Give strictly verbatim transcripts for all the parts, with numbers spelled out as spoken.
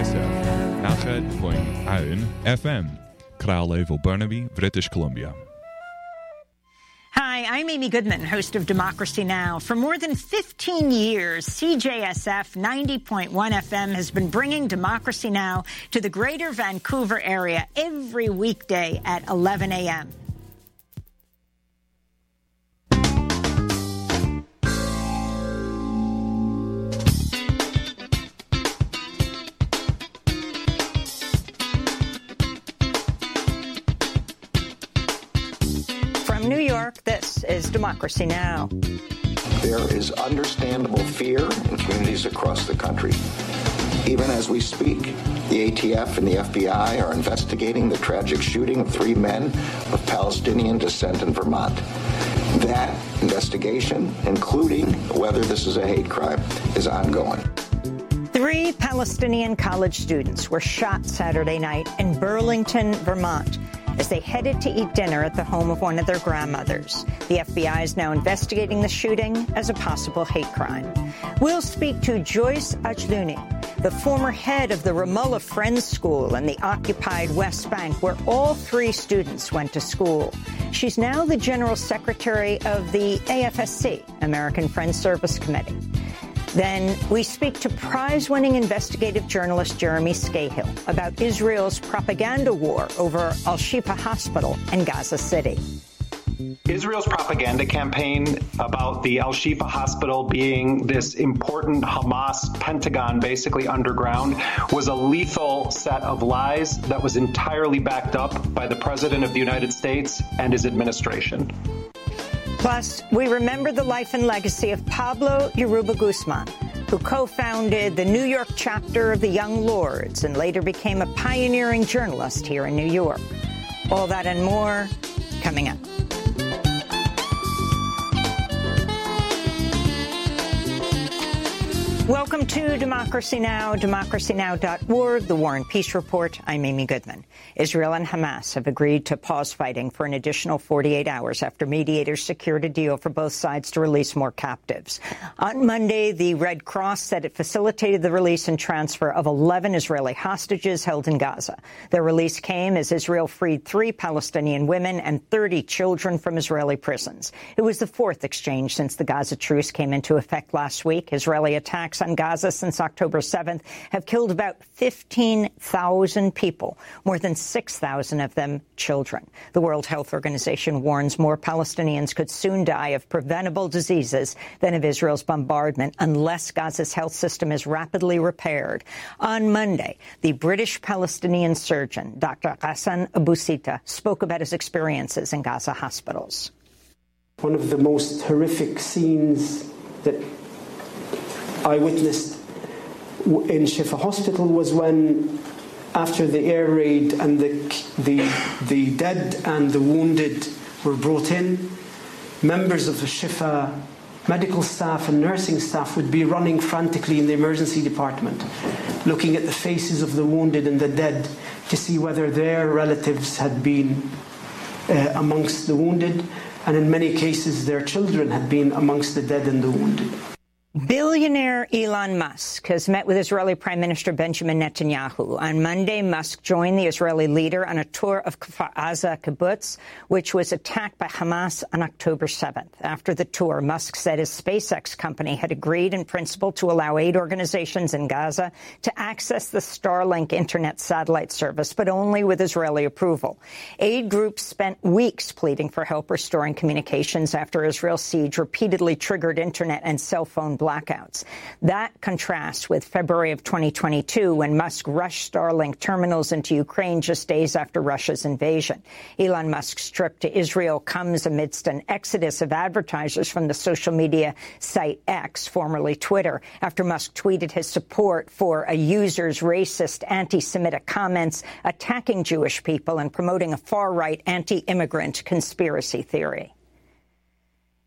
S F, nachher von Aon F M, Crowd Level Burnaby, British Columbia. Hi, I'm Amy Goodman, host of Democracy Now! For more than fifteen years, C J S F ninety point one F M has been bringing Democracy Now! To the greater Vancouver area every weekday at eleven a m From New York, this is Democracy Now! There is understandable fear in communities across the country. Even as we speak, the A T F and the F B I are investigating the tragic shooting of three men of Palestinian descent in Vermont. That investigation, including whether this is a hate crime, is ongoing. Three Palestinian college students were shot Saturday night in Burlington, Vermont, as they headed to eat dinner at the home of one of their grandmothers. The F B I is now investigating the shooting as a possible hate crime. We'll speak to Joyce Ajlouni, the former head of the Ramallah Friends School in the occupied West Bank, where all three students went to school. She's now the General Secretary of the A F S C, American Friends Service Committee. Then we speak to prize-winning investigative journalist Jeremy Scahill about Israel's propaganda war over Al-Shifa Hospital in Gaza City. Israel's propaganda campaign about the Al-Shifa Hospital being this important Hamas Pentagon, basically underground, was a lethal set of lies that was entirely backed up by the President of the United States and his administration. Plus, we remember the life and legacy of Pablo Yoruba Guzman, who co-founded the New York chapter of the Young Lords and later became a pioneering journalist here in New York. All that and more coming up. Welcome to Democracy Now!, democracy now dot org, the War and Peace Report. I'm Amy Goodman. Israel and Hamas have agreed to pause fighting for an additional forty-eight hours after mediators secured a deal for both sides to release more captives. On Monday, the Red Cross said it facilitated the release and transfer of eleven Israeli hostages held in Gaza. Their release came as Israel freed three Palestinian women and thirty children from Israeli prisons. It was the fourth exchange since the Gaza truce came into effect last week. Israeli attacks on Gaza since October seventh have killed about fifteen thousand people, more than six thousand of them children. The World Health Organization warns more Palestinians could soon die of preventable diseases than of Israel's bombardment unless Gaza's health system is rapidly repaired. On Monday, the British-Palestinian surgeon, Doctor Ghassan Abusita, spoke about his experiences in Gaza hospitals. One of the most horrific scenes that I witnessed in Shifa Hospital was when, after the air raid and the, the, the dead and the wounded were brought in, members of the Shifa medical staff and nursing staff would be running frantically in the emergency department, looking at the faces of the wounded and the dead to see whether their relatives had been uh, amongst the wounded, and in many cases their children had been amongst the dead and the wounded. Billionaire Elon Musk has met with Israeli Prime Minister Benjamin Netanyahu. On Monday, Musk joined the Israeli leader on a tour of Kfar Aza kibbutz, which was attacked by Hamas on October seventh. After the tour, Musk said his SpaceX company had agreed in principle to allow aid organizations in Gaza to access the Starlink internet satellite service, but only with Israeli approval. Aid groups spent weeks pleading for help restoring communications after Israel's siege repeatedly triggered internet and cell phone blackouts. That contrasts with February of twenty twenty-two, when Musk rushed Starlink terminals into Ukraine just days after Russia's invasion. Elon Musk's trip to Israel comes amidst an exodus of advertisers from the social media site X, formerly Twitter, after Musk tweeted his support for a user's racist, anti-Semitic comments attacking Jewish people and promoting a far-right anti-immigrant conspiracy theory.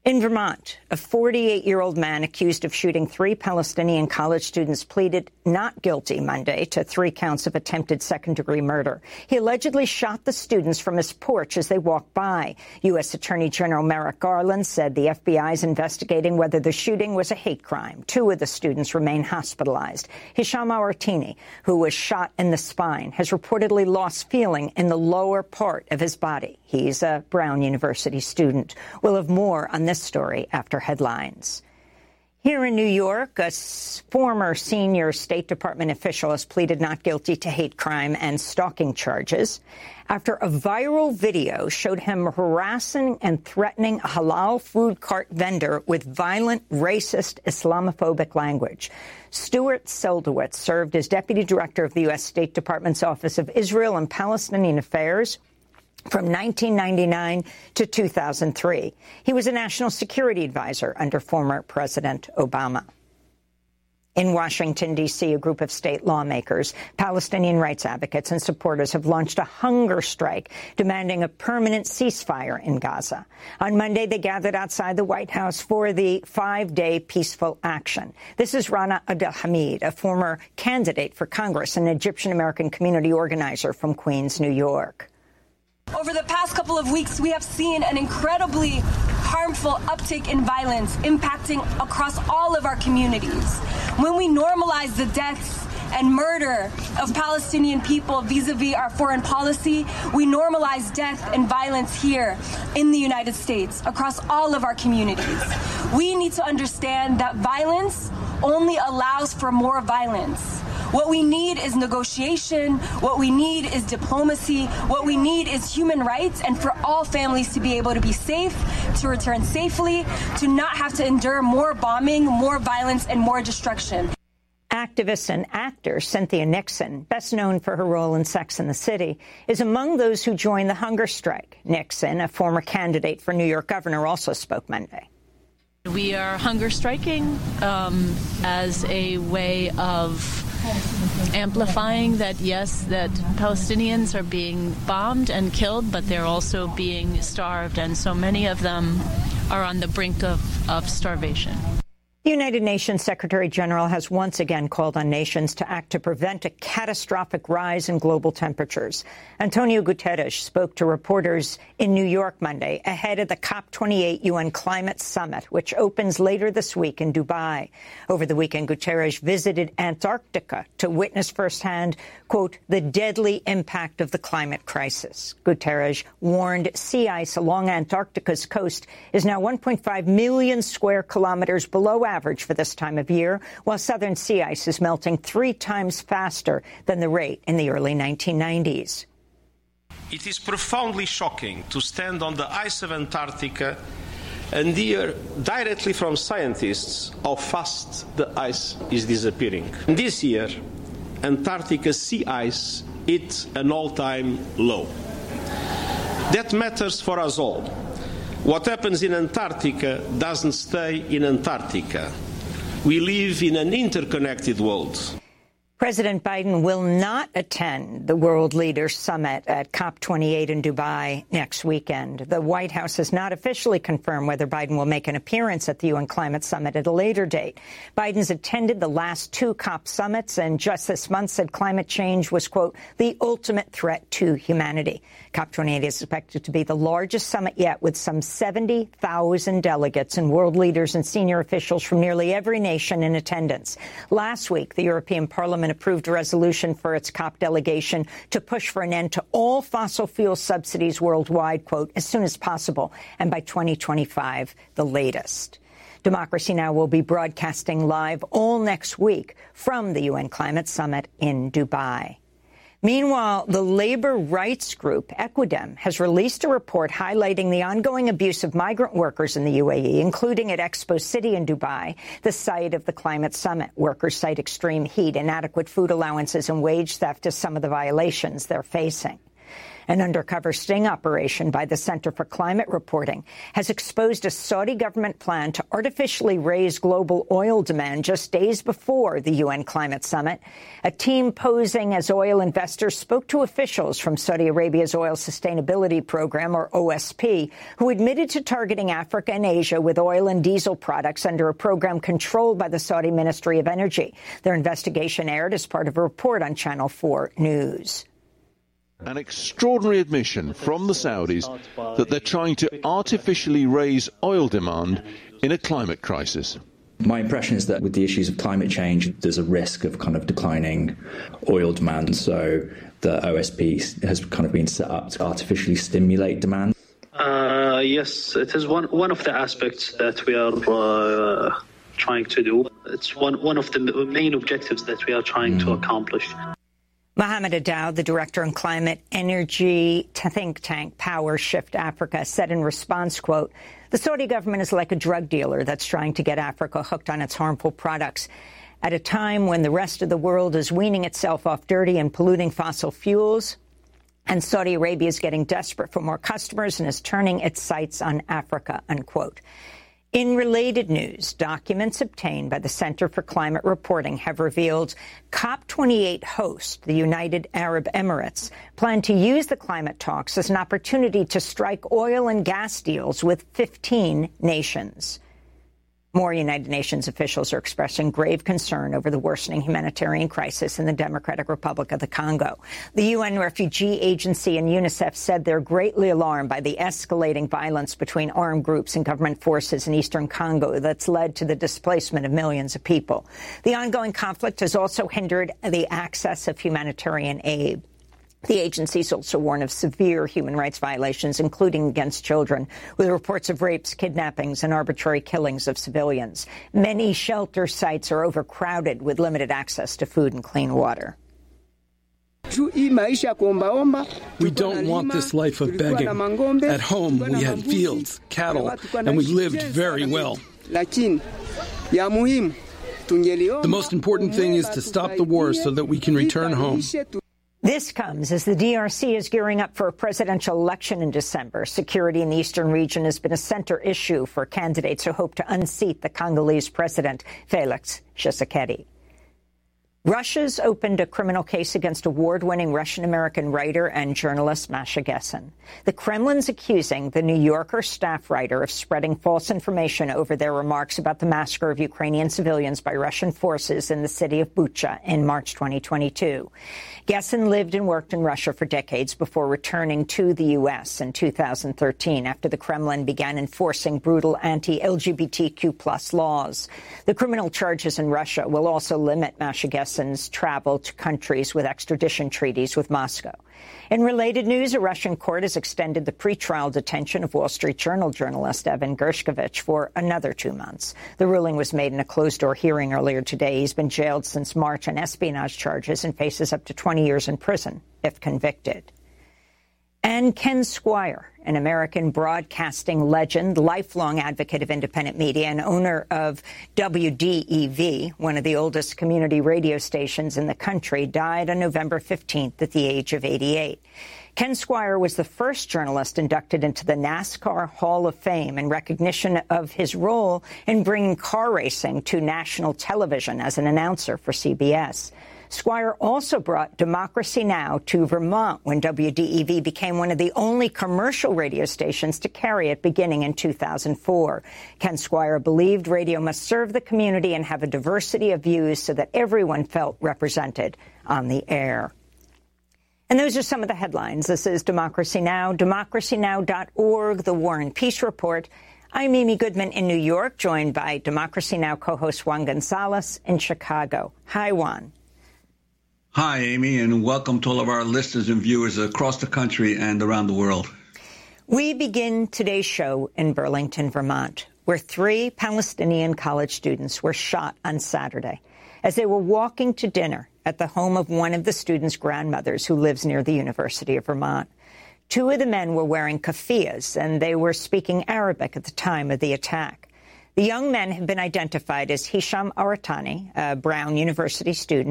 In Vermont, a forty-eight-year-old man accused of shooting three Palestinian college students pleaded not guilty Monday to three counts of attempted second-degree murder. He allegedly shot the students from his porch as they walked by. U S Attorney General Merrick Garland said the F B I is investigating whether the shooting was a hate crime. Two of the students remain hospitalized. Hisham Awartini, who was shot in the spine, has reportedly lost feeling in the lower part of his body. He's a Brown University student. We'll have more on this story after headlines. Here in New York, a former senior State Department official has pleaded not guilty to hate crime and stalking charges after a viral video showed him harassing and threatening a halal food cart vendor with violent, racist, Islamophobic language. Stuart Seldowitz served as deputy director of the U S State Department's Office of Israel and Palestinian Affairs from nineteen ninety-nine to two thousand three. He was a national security advisor under former President Obama. In Washington, D C, a group of state lawmakers, Palestinian rights advocates and supporters have launched a hunger strike demanding a permanent ceasefire in Gaza. On Monday, they gathered outside the White House for the five-day peaceful action. This is Rana Abdelhamid, a former candidate for Congress and Egyptian-American community organizer from Queens, New York. Over the past couple of weeks, we have seen an incredibly harmful uptick in violence impacting across all of our communities. When we normalize the deaths and murder of Palestinian people vis-a-vis our foreign policy, we normalize death and violence here in the United States across all of our communities. We need to understand that violence only allows for more violence. What we need is negotiation. What we need is diplomacy. What we need is human rights and for all families to be able to be safe, to return safely, to not have to endure more bombing, more violence, and more destruction. Activist and actor Cynthia Nixon, best known for her role in Sex and the City, is among those who joined the hunger strike. Nixon, a former candidate for New York governor, also spoke Monday. We are hunger striking um, as a way of amplifying that, yes, that Palestinians are being bombed and killed, but they're also being starved, and so many of them are on the brink of, of starvation. The United Nations Secretary General has once again called on nations to act to prevent a catastrophic rise in global temperatures. Antonio Guterres spoke to reporters in New York Monday ahead of the COP twenty-eight U N Climate Summit, which opens later this week in Dubai. Over the weekend, Guterres visited Antarctica to witness firsthand, quote, the deadly impact of the climate crisis. Guterres warned sea ice along Antarctica's coast is now one point five million square kilometers below average for this time of year, while southern sea ice is melting three times faster than the rate in the early nineteen nineties. It is profoundly shocking to stand on the ice of Antarctica and hear directly from scientists how fast the ice is disappearing. This year, Antarctica sea ice hit an all-time low. That matters for us all. What happens in Antarctica doesn't stay in Antarctica. We live in an interconnected world. President Biden will not attend the World Leaders Summit at COP twenty-eight in Dubai next weekend. The White House has not officially confirmed whether Biden will make an appearance at the U N Climate Summit at a later date. Biden's attended the last two COP summits and just this month said climate change was, quote, the ultimate threat to humanity. COP twenty-eight is expected to be the largest summit yet, with some seventy thousand delegates and world leaders and senior officials from nearly every nation in attendance. Last week, the European Parliament approved a resolution for its COP delegation to push for an end to all fossil fuel subsidies worldwide, quote, as soon as possible, and by twenty twenty-five, the latest. Democracy Now! Will be broadcasting live all next week from the U N Climate Summit in Dubai. Meanwhile, the labor rights group Equidem has released a report highlighting the ongoing abuse of migrant workers in the U A E, including at Expo City in Dubai, the site of the climate summit. Workers cite extreme heat, inadequate food allowances, and wage theft as some of the violations they're facing. An undercover sting operation by the Center for Climate Reporting has exposed a Saudi government plan to artificially raise global oil demand just days before the U N climate summit. A team posing as oil investors spoke to officials from Saudi Arabia's Oil Sustainability Program, or O S P, who admitted to targeting Africa and Asia with oil and diesel products under a program controlled by the Saudi Ministry of Energy. Their investigation aired as part of a report on Channel four News. An extraordinary admission from the Saudis that they're trying to artificially raise oil demand in a climate crisis. My impression is that with the issues of climate change, there's a risk of kind of declining oil demand. So the O S P has kind of been set up to artificially stimulate demand. Uh, yes, it is one one of the aspects that we are uh, trying to do. It's one, one of the main objectives that we are trying mm. to accomplish. Mohammed Adaud, the director in climate energy think tank Power Shift Africa, said in response, quote, "The Saudi government is like a drug dealer that's trying to get Africa hooked on its harmful products. At a time when the rest of the world is weaning itself off dirty and polluting fossil fuels, and Saudi Arabia is getting desperate for more customers and is turning its sights on Africa," unquote. In related news, documents obtained by the Center for Climate Reporting have revealed COP twenty-eight host, the United Arab Emirates, plan to use the climate talks as an opportunity to strike oil and gas deals with fifteen nations. More United Nations officials are expressing grave concern over the worsening humanitarian crisis in the Democratic Republic of the Congo. The U N Refugee Agency and UNICEF said they're greatly alarmed by the escalating violence between armed groups and government forces in eastern Congo that's led to the displacement of millions of people. The ongoing conflict has also hindered the access of humanitarian aid. The agencies also warn of severe human rights violations, including against children, with reports of rapes, kidnappings, and arbitrary killings of civilians. Many shelter sites are overcrowded with limited access to food and clean water. We don't want this life of begging. At home, we had fields, cattle, and we lived very well. The most important thing is to stop the war so that we can return home. This comes as the D R C is gearing up for a presidential election in December. Security in the eastern region has been a center issue for candidates who hope to unseat the Congolese president, Felix Tshisekedi. Russia's opened a criminal case against award-winning Russian-American writer and journalist Masha Gessen. The Kremlin's accusing the New Yorker staff writer of spreading false information over their remarks about the massacre of Ukrainian civilians by Russian forces in the city of Bucha in March twenty twenty-two. Gessen lived and worked in Russia for decades before returning to the U S in two thousand thirteen after the Kremlin began enforcing brutal anti-L G B T Q plus laws. The criminal charges in Russia will also limit Masha Gessen's travel to countries with extradition treaties with Moscow. In related news, a Russian court has extended the pretrial detention of Wall Street Journal journalist Evan Gershkovich for another two months. The ruling was made in a closed-door hearing earlier today. He's been jailed since March on espionage charges and faces up to twenty years in prison if convicted. And Ken Squire, an American broadcasting legend, lifelong advocate of independent media, and owner of W D E V, one of the oldest community radio stations in the country, died on November fifteenth at the age of eighty-eight. Ken Squire was the first journalist inducted into the NASCAR Hall of Fame in recognition of his role in bringing car racing to national television as an announcer for C B S. Squire also brought Democracy Now! To Vermont when W D E V became one of the only commercial radio stations to carry it beginning in two thousand four. Ken Squire believed radio must serve the community and have a diversity of views so that everyone felt represented on the air. And those are some of the headlines. This is Democracy Now!, democracy now dot org, The War and Peace Report. I'm Amy Goodman in New York, joined by Democracy Now! Co-host Juan Gonzalez in Chicago. Hi, Juan. Hi, Amy, and welcome to all of our listeners and viewers across the country and around the world. We begin today's show in Burlington, Vermont, where three Palestinian college students were shot on Saturday as they were walking to dinner at the home of one of the students' grandmothers who lives near the University of Vermont. Two of the men were wearing keffiyehs, and they were speaking Arabic at the time of the attack. The young men have been identified as Hisham Aratani, a Brown University student,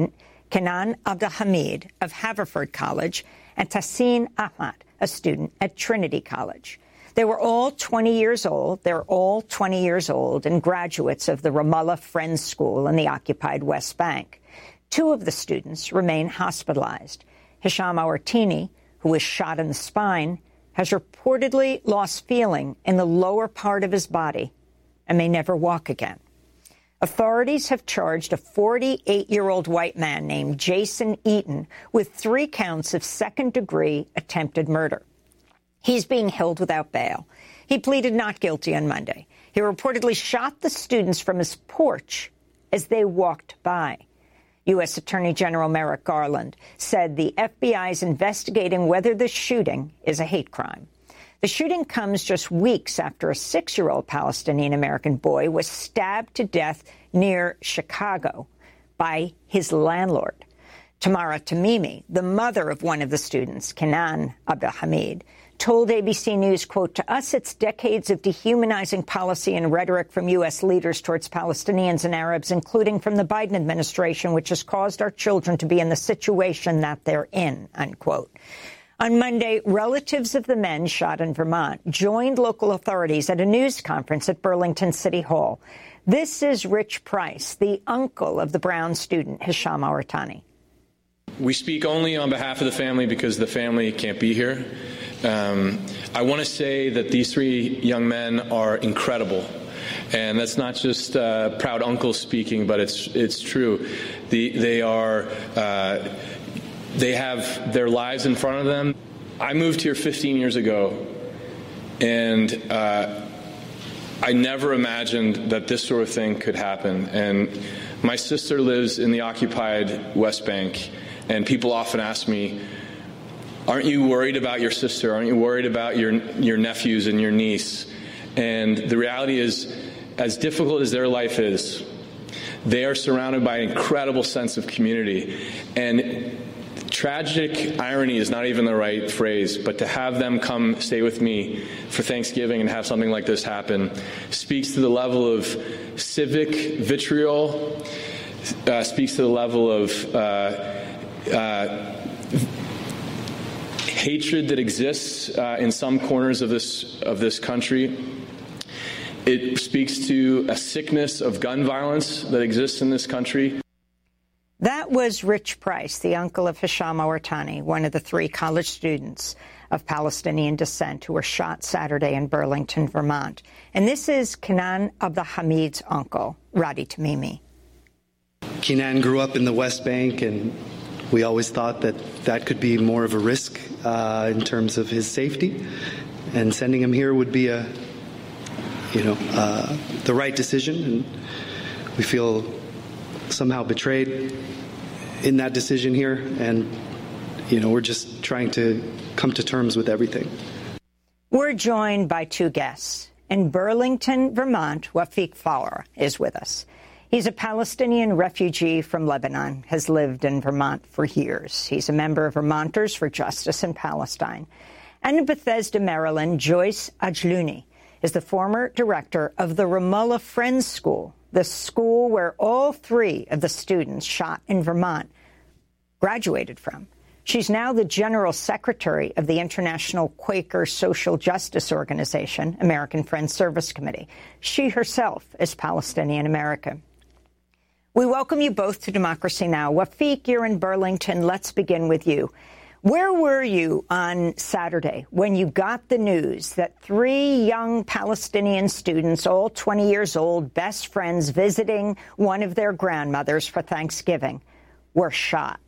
Kenan Abdelhamid of Haverford College, and Tahsin Ahmad, a student at Trinity College. They were all twenty years old. They're all twenty years old and graduates of the Ramallah Friends School in the occupied West Bank. Two of the students remain hospitalized. Hisham Awartini, who was shot in the spine, has reportedly lost feeling in the lower part of his body and may never walk again. Authorities have charged a forty-eight-year-old white man named Jason Eaton with three counts of second-degree attempted murder. He's being held without bail. He pleaded not guilty on Monday. He reportedly shot the students from his porch as they walked by. U S Attorney General Merrick Garland said the F B I is investigating whether the shooting is a hate crime. The shooting comes just weeks after a six-year-old Palestinian-American boy was stabbed to death near Chicago by his landlord. Tamara Tamimi, the mother of one of the students, Kenan Abdelhamid, told A B C News, quote, "To us, it's decades of dehumanizing policy and rhetoric from U S leaders towards Palestinians and Arabs, including from the Biden administration, which has caused our children to be in the situation that they're in," unquote. On Monday, relatives of the men shot in Vermont joined local authorities at a news conference at Burlington City Hall. This is Rich Price, the uncle of the Brown student, Hisham Awartani. We speak only on behalf of the family because the family can't be here. Um, I want to say that these three young men are incredible. And that's not just uh, proud uncles speaking, but it's it's true. The, they are, uh, they have their lives in front of them. I moved here fifteen years ago, and uh, I never imagined that this sort of thing could happen. And my sister lives in the occupied West Bank, and people often ask me, aren't you worried about your sister? Aren't you worried about your your nephews and your niece? And the reality is, as difficult as their life is, they are surrounded by an incredible sense of community. And tragic irony is not even the right phrase, but to have them come stay with me for Thanksgiving and have something like this happen speaks to the level of civic vitriol, uh, speaks to the level of uh, uh, hatred that exists uh, in some corners of this of this country. It speaks to a sickness of gun violence that exists in this country. That was Rich Price, the uncle of Hisham Awartani, one of the three college students of Palestinian descent who were shot Saturday in Burlington, Vermont. And this is Kenan Abdelhamid's uncle, Radi Tamimi. Kenan grew up in the West Bank, and we always thought that that could be more of a risk uh, in terms of his safety, and sending him here would be a, you know, uh, the right decision. And we feel somehow betrayed in that decision here, and you know, we're just trying to come to terms with everything. We're joined by two guests. In Burlington, Vermont, Wafiq Fawar is with us. He's a Palestinian refugee from Lebanon, has lived in Vermont for years. He's a member of Vermonters for Justice in Palestine. And in Bethesda, Maryland, Joyce Ajlouni is the former director of the Ramallah Friends School, the school where all three of the students shot in Vermont graduated from. She's now the general secretary of the International Quaker Social Justice Organization, American Friends Service Committee. She herself is Palestinian American. We welcome you both to Democracy Now! Wafiq, you're in Burlington. Let's begin with you. Where were you on Saturday when you got the news that three young Palestinian students, all twenty years old, best friends, visiting one of their grandmothers for Thanksgiving, were shot?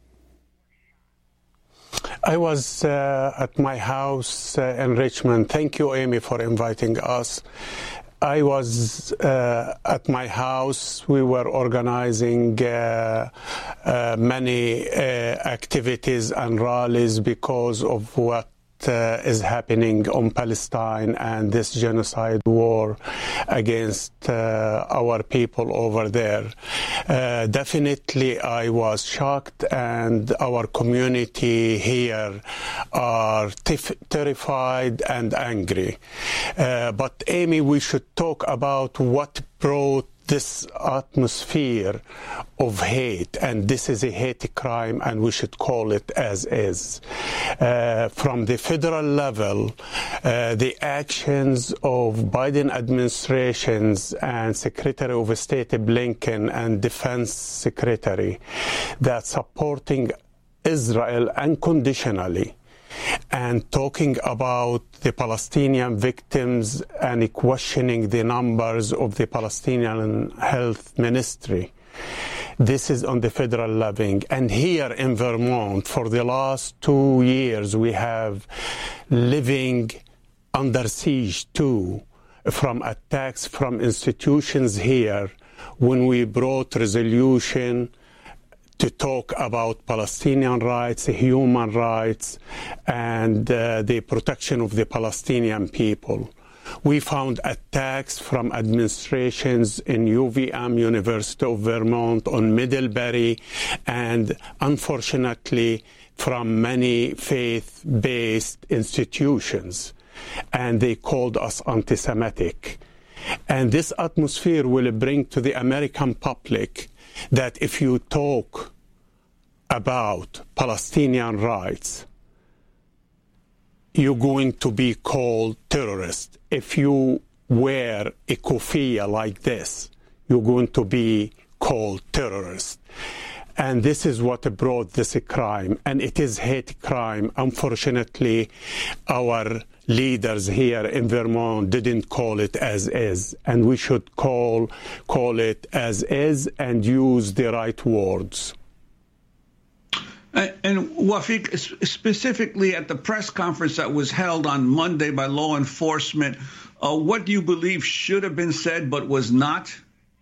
I was uh, at my house uh, in Richmond. Thank you, Amy, for inviting us. I was uh, at my house. We were organizing uh, uh, many uh, activities and rallies because of what uh, is happening on Palestine and this genocide war against uh, our people over there. Uh, definitely, I was shocked, and our community here are tif- terrified and angry. Uh, but Amy, we should talk about what brought this atmosphere of hate, and this is a hate crime, and we should call it as is. Uh, from the federal level, uh, the actions of Biden administrations and Secretary of State Blinken and Defense Secretary that supporting Israel unconditionally and talking about the Palestinian victims and questioning the numbers of the Palestinian Health Ministry. This is on the federal level. And here in Vermont, for the last two years, we have living under siege too, from attacks from institutions here when we brought resolution to talk about Palestinian rights, human rights, and uh, the protection of the Palestinian people. We found attacks from administrations in U V M, University of Vermont, on Middlebury, and unfortunately from many faith-based institutions. And they called us anti-Semitic. And this atmosphere will bring to the American public that if you talk about Palestinian rights, you're going to be called terrorist. If you wear a kufiya like this, you're going to be called terrorist. And this is what brought this crime, and it is hate crime. Unfortunately, our leaders here in Vermont didn't call it as is, and we should call call it as is and use the right words. And, and Wafiq, specifically at the press conference that was held on Monday by law enforcement, uh, what do you believe should have been said but was not?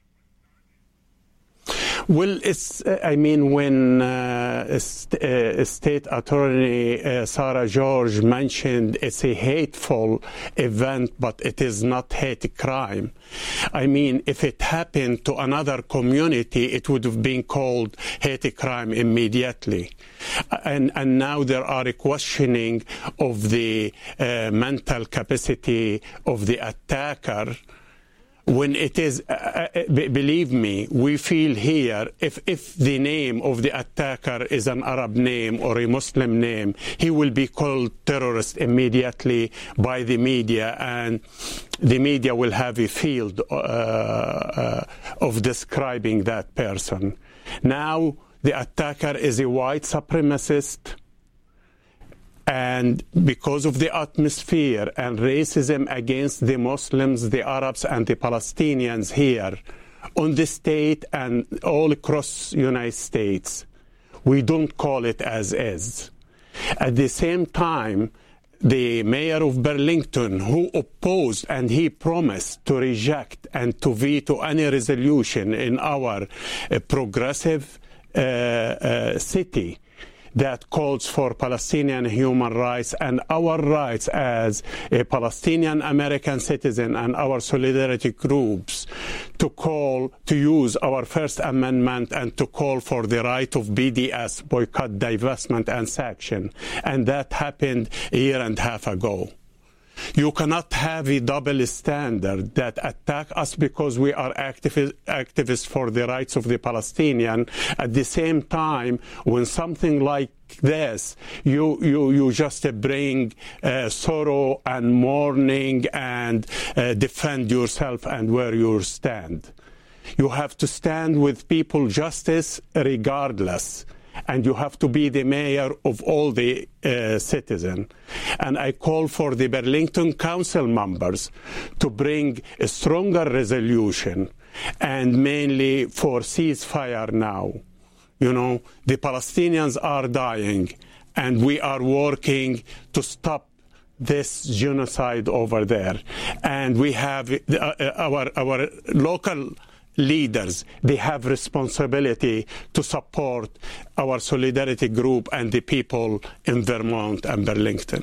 Well, it's, I mean, when uh, st- uh, State Attorney uh, Sarah George mentioned it's a hateful event, but it is not hate crime. I mean, if it happened to another community, it would have been called hate crime immediately. And, and now there are a questioning of the uh, mental capacity of the attacker. When it is, uh, believe me, we feel here, if, if the name of the attacker is an Arab name or a Muslim name, he will be called terrorist immediately by the media, and the media will have a field uh, uh, of describing that person. Now, the attacker is a white supremacist. And because of the atmosphere and racism against the Muslims, the Arabs, and the Palestinians here on the state and all across the United States, we don't call it as is. At the same time, the mayor of Burlington, who opposed and he promised to reject and to veto any resolution in our uh, progressive uh, uh, city, that calls for Palestinian human rights and our rights as a Palestinian American citizen and our solidarity groups to call, to use our First Amendment and to call for the right of B D S, boycott, divestment, and sanction. And that happened a year and a half ago. You cannot have a double standard that attack us because we are activi- activists for the rights of the Palestinian. At the same time, when something like this, you you, you just bring uh, sorrow and mourning and uh, defend yourself and where you stand. You have to stand with people justice regardless. And you have to be the mayor of all the uh, citizens. And I call for the Burlington Council members to bring a stronger resolution and mainly for ceasefire now. You know, the Palestinians are dying and we are working to stop this genocide over there. And we have uh, our, our local leaders, they have responsibility to support our solidarity group and the people in Vermont and Burlington.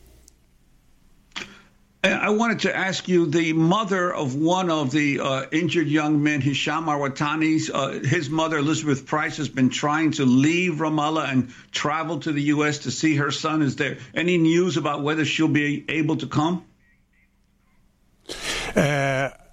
I wanted to ask you, the mother of one of the uh, injured young men, Hisham Arwatani, uh, his mother, Elizabeth Price, has been trying to leave Ramallah and travel to the U S to see her son. Is there any news about whether she'll be able to come? Uh,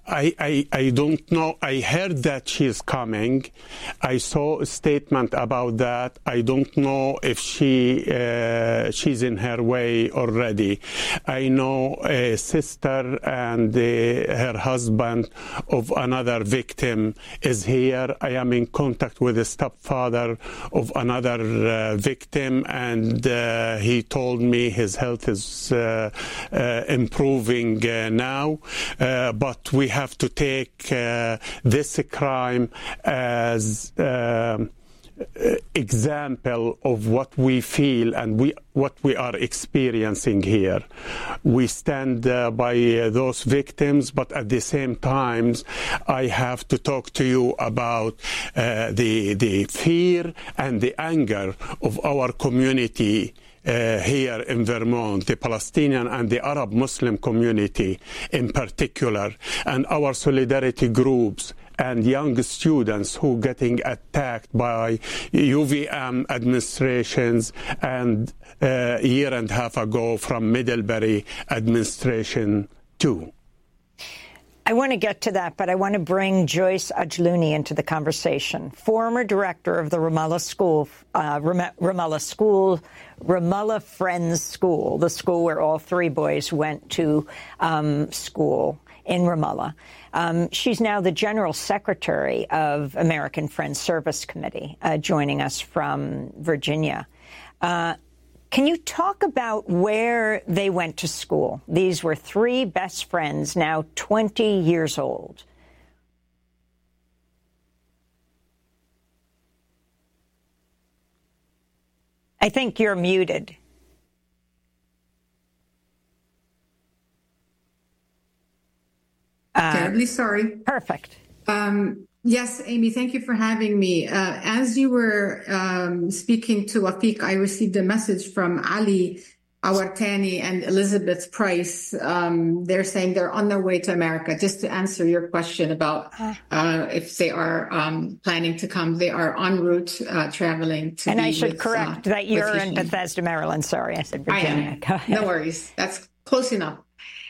I, I, I don't know. I heard that she's coming. I saw a statement about that. I don't know if she uh, she's in her way already. I know a sister and uh, her husband of another victim is here. I am in contact with the stepfather of another uh, victim, and uh, he told me his health is uh, uh, improving uh, now. Uh, but we have to take uh, this crime as uh, example of what we feel and we what we are experiencing here. We stand uh, by uh, those victims, but at the same time, I have to talk to you about uh, the the fear and the anger of our community Uh, here in Vermont, the Palestinian and the Arab Muslim community in particular, and our solidarity groups and young students who are getting attacked by U V M administrations and uh, a year and a half ago from Middlebury administration too. I want to get to that, but I want to bring Joyce Ajlouni into the conversation, former director of the Ramallah School, uh, Ramallah School, Ramallah Friends School, the school where all three boys went to um, school in Ramallah. Um, she's now the general secretary of American Friends Service Committee, uh, joining us from Virginia. Uh, Can you talk about where they went to school? These were three best friends, now twenty years old. I think you're muted. Uh, Terribly sorry. Perfect. Um, Yes, Amy, thank you for having me. Uh, as you were um, speaking to Afiq, I received a message from Ali Awartani and Elizabeth Price. Um, they're saying they're on their way to America. Just to answer your question about uh, if they are um, planning to come, they are en route uh, traveling to. And be I should with, correct uh, that you're in Hisham. Bethesda, Maryland. Sorry, I said Virginia. I am. No worries. That's close enough.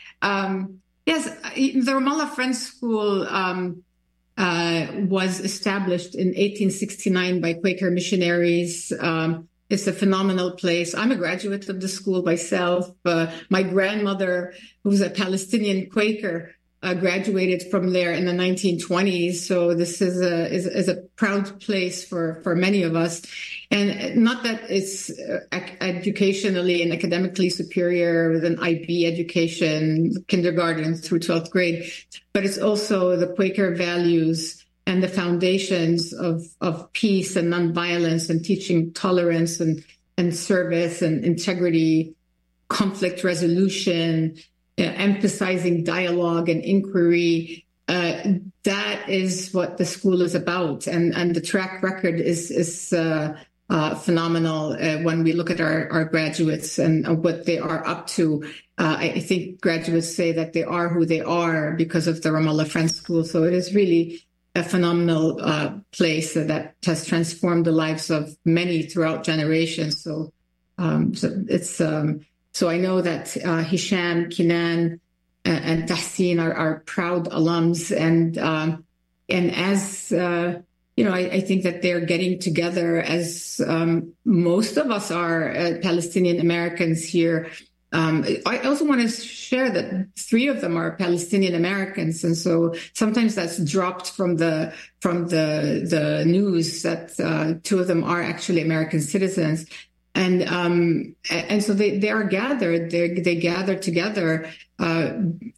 Um, yes, the Ramallah Friends School um, Uh, was established in eighteen sixty-nine by Quaker missionaries. Um, it's a phenomenal place. I'm a graduate of the school myself. Uh, my grandmother, who's a Palestinian Quaker, uh, graduated from there in the nineteen twenties. So this is a is, is a proud place for, for many of us. And not that it's educationally and academically superior with an I B education, kindergarten through twelfth grade, but it's also the Quaker values and the foundations of, of peace and nonviolence and teaching tolerance and, and service and integrity, conflict resolution, uh, emphasizing dialogue and inquiry. Uh, that is what the school is about. And, and the track record is, is, uh, Uh, phenomenal uh, when we look at our, our graduates and uh, what they are up to. Uh, I, I think graduates say that they are who they are because of the Ramallah Friends School. So it is really a phenomenal uh, place that has transformed the lives of many throughout generations. So, um, so it's um, so I know that uh, Hisham, Kinan, uh, and Tahsin are, are proud alums, and um, and as uh, You know, I, I think that they're getting together, as um, most of us are uh, Palestinian Americans here. Um, I also want to share that three of them are Palestinian Americans, and so sometimes that's dropped from the from the the news that uh, two of them are actually American citizens, and um, and so they, they are gathered. They they gather together uh,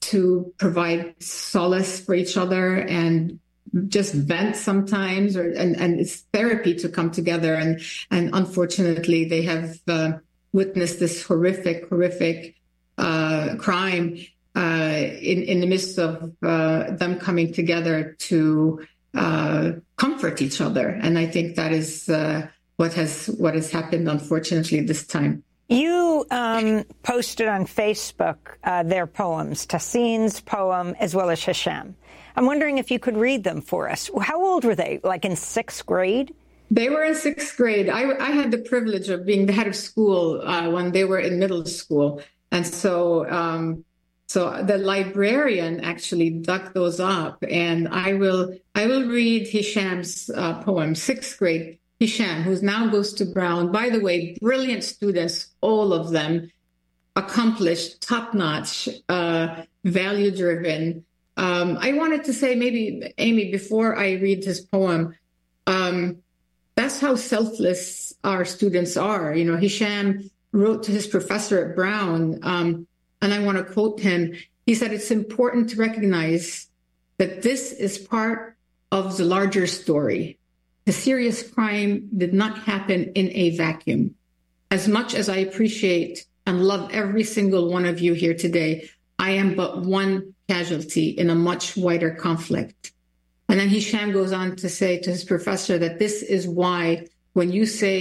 to provide solace for each other and just vent sometimes, or and, and it's therapy to come together. And and unfortunately, they have uh, witnessed this horrific, horrific uh, crime uh, in in the midst of uh, them coming together to uh, comfort each other. And I think that is uh, what has what has happened, unfortunately, this time. You um, posted on Facebook uh, their poems, Tahsin's poem as well as Hisham. I'm wondering if you could read them for us. How old were they? Like in sixth grade? They were in sixth grade. I, I had the privilege of being the head of school uh, when they were in middle school. And so um, So the librarian actually dug those up, and I will I will read Hisham's uh, poem, sixth grade. Hisham, who now goes to Brown. By the way, brilliant students, all of them, accomplished, top-notch, uh, value-driven. Um, I wanted to say, maybe, Amy, before I read his poem, um, that's how selfless our students are. You know, Hisham wrote to his professor at Brown, um, and I want to quote him. He said, "It's important to recognize that this is part of the larger story. The serious crime did not happen in a vacuum. As much as I appreciate and love every single one of you here today, I am but one casualty in a much wider conflict." And then Hisham goes on to say to his professor that this is why when you say